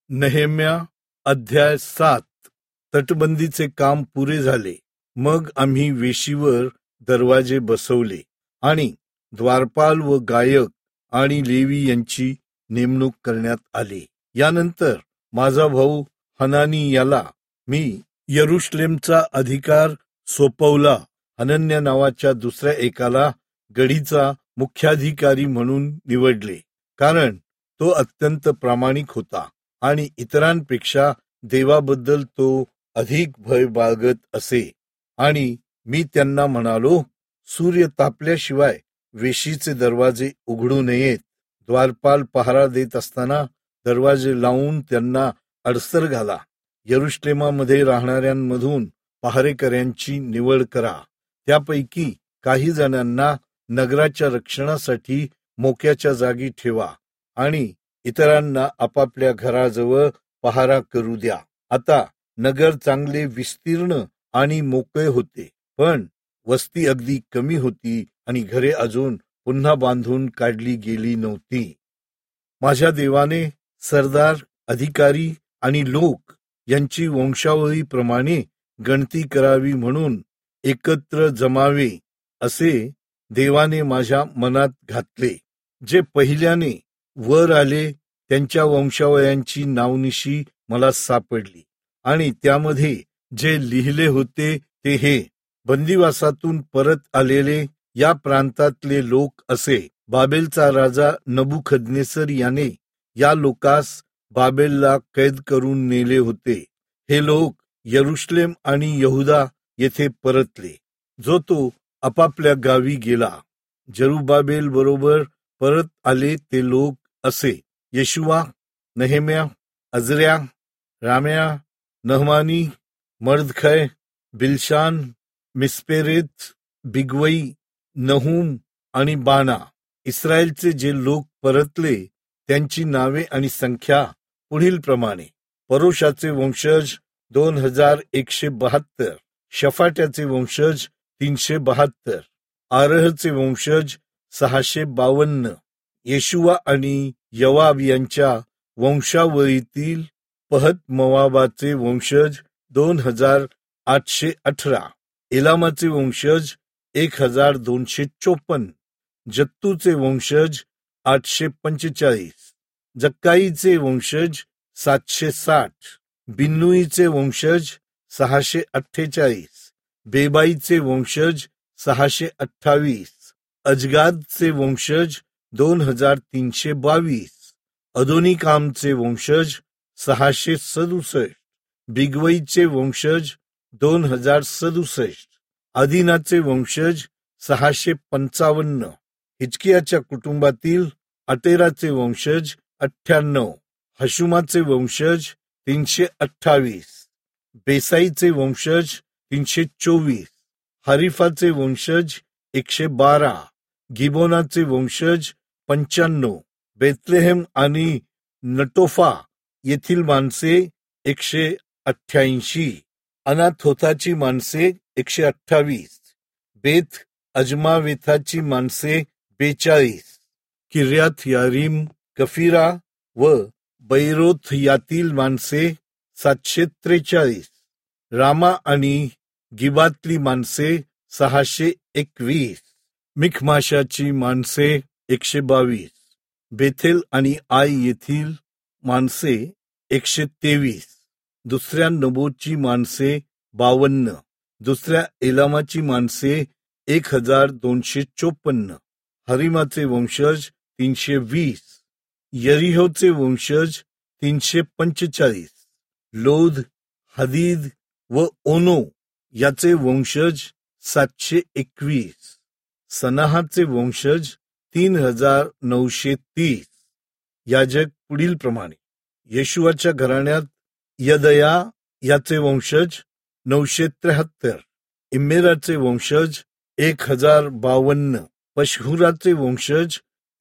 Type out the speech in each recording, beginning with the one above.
नेहेम्या अध्याय 7. तटबंदीचे काम पुरे झाले. मग आम्ही वेशीवर दरवाजे बसवले आणि द्वारपाल व गायक आणि लेवी यांची नेमणूक करण्यात आली. यानंतर माझा भाऊ हनानी याला मी यरुशलेमचा अधिकार सोपवला. हनन्या नावाच्या दुसऱ्या एकाला गढीचा मुख्याधिकारी म्हणून निवडले, कारण तो अत्यंत प्रामाणिक होता आणि इतरांपेक्षा देवाबद्दल तो अधिक भय बाळगत असे. आणि मी त्यांना म्हणालो, सूर्य तापल्याशिवाय वेशीचे दरवाजे उघडू नयेत. द्वारपाल पहारा देत असताना दरवाजे लावून त्यांना अडसर घाला. यरुशलेमामध्ये राहणाऱ्यांमधून पहारेकऱ्यांची निवड करा. त्यापैकी काही जणांना नगराच्या रक्षणासाठी मोक्याच्या जागी ठेवा आणि इतरांना आपापल्या घराजवळ पहारा करू द्या. आता नगर चांगले विस्तीर्ण आणि मोकळे होते, पण वस्ती अगदी कमी होती आणि घरे अजून पुन्हा बांधून काढली गेली नव्हती. माझ्या देवाने सरदार, अधिकारी आणि लोक यांची वंशावळीप्रमाणे गणती करावी म्हणून एकत्र जमावे असे देवाने माझ्या मनात घातले. जे पहिल्याने वर आले त्यांच्या वंशावळ्यांची नावनिशी मला सापडली आणि त्यामध्ये जे लिहिले होते ते हे: बंदिवासातून परत आलेले या प्रांतातले लोक असे. बाबेलचा राजा नबुखदनेसर याने या लोकास बाबेलला कैद करून नेले होते. हे लोक यरुशलेम आणि यहुदा येथे परतले, जो तो आपापल्या गावी गेला. जरुबाबेल बरोबर परत आले ते लोक असे: येशुवा, नेहेम्या, अजर्या, राम्या, नहमानी, मर्दखय, बिलशान, मिस्पेरेत, बिगवई, नहूम आणि बाना. इस्रायलचे जे लोक परतले त्यांची नावे आणि संख्या पुढील प्रमाणे: परोशाचे वंशज 2172, शफाट्याचे वंशज 372, आरहचे वंशज 652, येशुवा आणि यवाब यांच्या वंशावळीतील पहत मोवाबाचे वंशज 2818, एलामाचे वंशज 1254, जत्तूचे वंशज 845, जक्काईचे वंशज 760, बिन्नुईचे वंशज 648, बेबाईचे वंशज 628, अजगादचे वंशज 2322, अदोनिकामचे वंशज 667, बिगवईचे वंशज 2067, अदिनाचे वंशज 655, हिजकियाच्या कुटुंबातील अटेराचे वंशज 98, हशुमाचे वंशज 328, बेसाईचे वंशज 324, हरीफाचे वंशज 112, गिबोनाचे वंशज 95, बेथलेहेम आणि नटोफा येथील माणसे 188, अनाथोताची माणसे 128, बेथ अजमावेथाची माणसे 42, किर्याथ यारीम, कफिरा व बैरोथ यातील माणसे 743, रामा आणि गिबातली माणसे 621, मिखमाशाची माणसे 122, बेथेल आणि आय येथील माणसे 123, दुसऱ्या नबोची माणसे 52, दुसऱ्या एलामाची माणसे 1254, हरिमाचे वंशज 320, यरिहोचे वंशज 345, लोध, हदीद व ओनो याचे वंशज 721, सनाहाचे वंशज 3930. याजक पुढील प्रमाणे: येशुवाच्या घराण्यात यदया याचे वंशज 973, इम्मेराचे वंशज 1052, पशहुराचे वंशज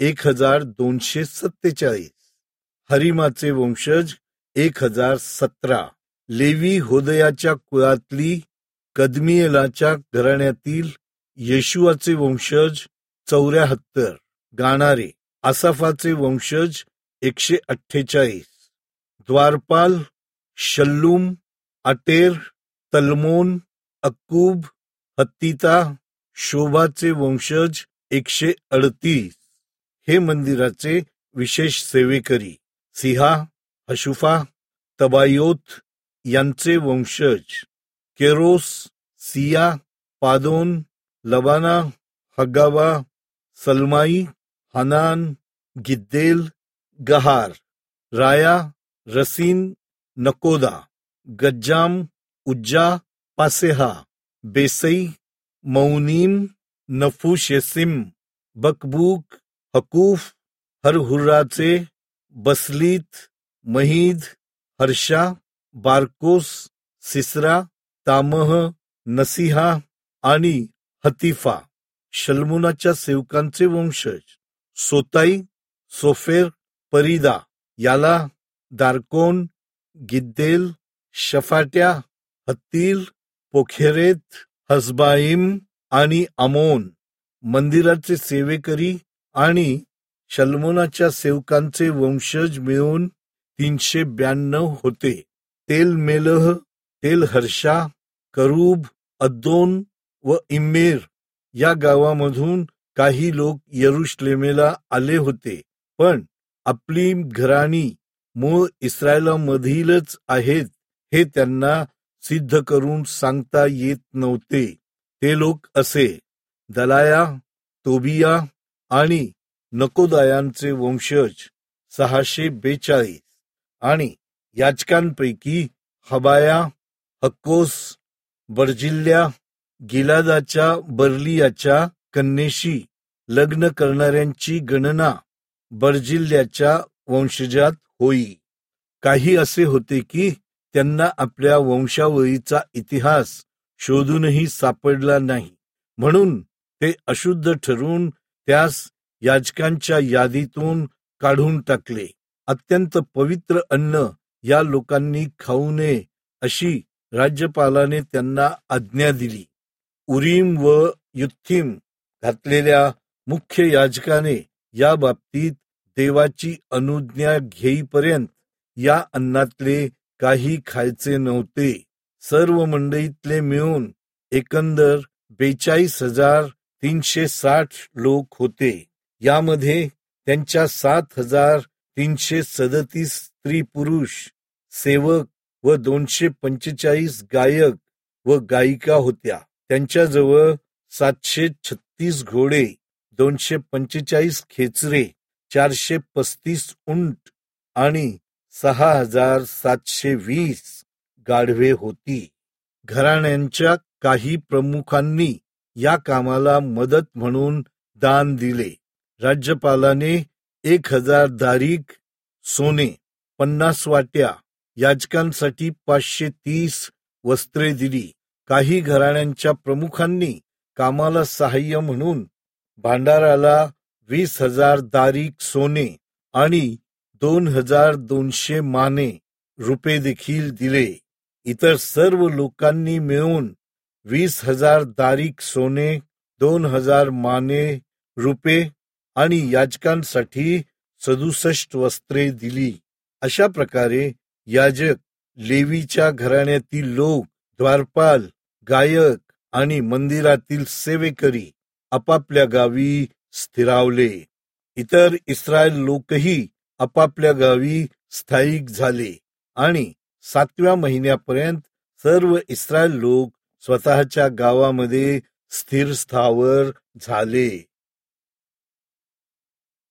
1247, हरिमाचे वंशज 1017, लेवी होदयाच्या कुळातली कदमिएलाच्या घराण्यातील येशुवाचे वंशज 74, गाणारे, आसाफाचे वंशज 148, द्वारपाल, शल्लूम, अटेर, तल्मोन, अक्कूब, हत्तिता, शोभाचे वंशज 138. हे मंदिराचे विशेष सेवेकरी. सिहा, हशुफा, तबायोत यांचे वंशज. केरोस, सिया, पादोन, लबाना, हगाबा, सलमाई, हनान, गिद्देल, गहार, राया, रसीन, नकोदा, गज्जाम, उज्जा, पासेहा, बेसई, मौनीम, नफुशेसिम, बकबूक, हकूफ, हरहुर्राचे, बसलीत, महीद, हर्षा, बारकोस, सिसरा, तामह, नसीहा आणि हतीफा. शल्मुनाच्या सेवकांचे वंशज. सोताई, सोफेर, परीदा, याला, दारकोन, गिद्देल, शफाट्या, हत्तील, पोखेरेत, हसबाईम आणि अमोन. मंदिराचे सेवेकरी आणि शल्मोनाच्या सेवकांचे वंशज मिळून 392 होते. तेल मेलह, तेल हर्षा, करूब, अद्दोन व इम्मेर या गावामधून काही लोक यरुशलेमेला आले होते, पण आपली घराणी मूळ इस्रायलामधीलच आहेत हे त्यांना सिद्ध करून सांगता येत नव्हते. ते लोक असे: दलाया, तोबिया आणि नकोदायांचे वंशज 642 आणि याजकांपैकी हबाया, हक्कोस, बर्जिल्ल्या, गिलादाच्या बर्लियाच्या कन्येशी लग्न करणाऱ्यांची गणना बर्जिल्ल्याच्या वंशजात होई. काही असे होते की त्यांना आपल्या वंशावळीचा इतिहास शोधूनही सापडला नाही, म्हणून ते अशुद्ध ठरून त्यास याजकांच्या यादीतून काढून टाकले. अत्यंत पवित्र अन्न या लोकांनी खाऊ नये अशी राज्यपालाने त्यांना आज्ञा दिली. उरीम व युत्थीम घातलेल्या मुख्य याजकाने या बाबतीत देवाची अनुज्ञा घेईपर्यंत या अन्नातले काही खायचे नव्हते. सर्व मंडळीतले मिळून एकंदर 42,360 लोक होते. यामध्ये त्यांच्या 7,337 स्त्री पुरुष सेवक व 245 गायक व गायिका होत्या. त्यांच्याजवळ 736 घोडे, 245 खेचरे, 435 उंट आणि 6,720 गाढवे होती. घराण्यांच्या काही प्रमुखांनी या कामाला मदत म्हणून दान दिले. राज्यपालाने 1,000 दारीक सोने, 50 वाट्या, याजकांसाठी 530 वस्त्रे दिली. काही घराण्यांच्या प्रमुखांनी कामाला सहाय्य म्हणून भांडाराला 20,000 दारीक सोने आणि 2,200 माने रुपये देखील दिले. इतर सर्व लोकांनी मिळून 20,000 दारीक सोने, 2,000 माने रुपये आणि याजकांसाठी 67 वस्त्रे दिली. अशा प्रकारे याजक, लेवीच्या घराण्यातील लोक, द्वारपाल, गायक आणि मंदिरातील सेवेकरी आपापल्या गावी स्थिरावले. इतर इस्रायल लोकही आपापल्या गावी स्थायिक झाले आणि 7व्या महिन्यापर्यंत सर्व इस्रायल लोक स्वतःच्या गावामध्ये स्थिर स्थावर झाले.